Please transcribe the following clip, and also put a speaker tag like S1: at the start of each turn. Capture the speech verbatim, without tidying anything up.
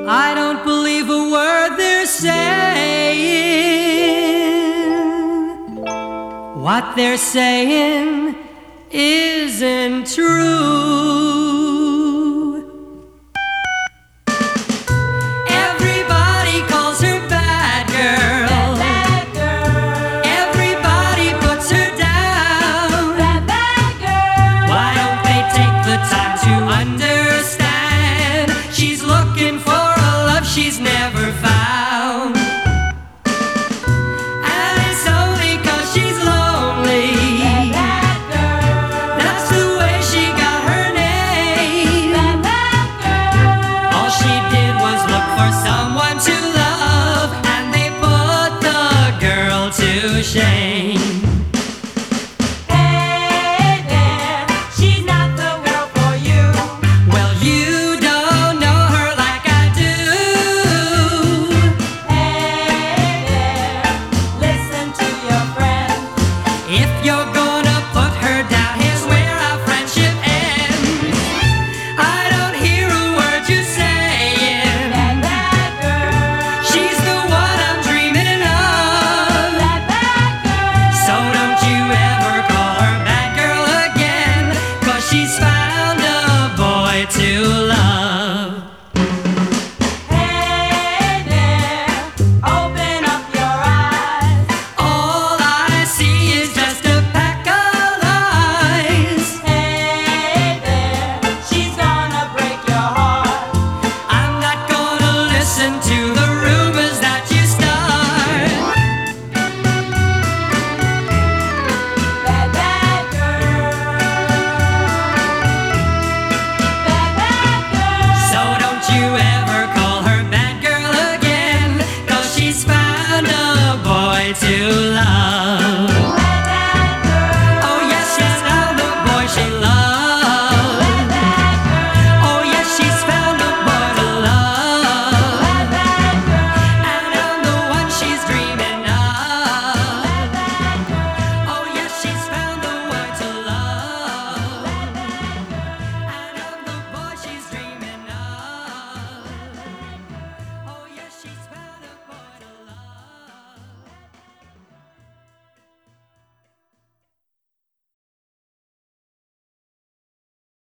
S1: I don't believe a word they're saying. What they're saying isn't true. Everybody calls her bad girl.
S2: Bad girl.
S1: Everybody puts her down.
S2: Bad, bad girl.
S1: Why don't they take the time to understand? She's looking for a love she's never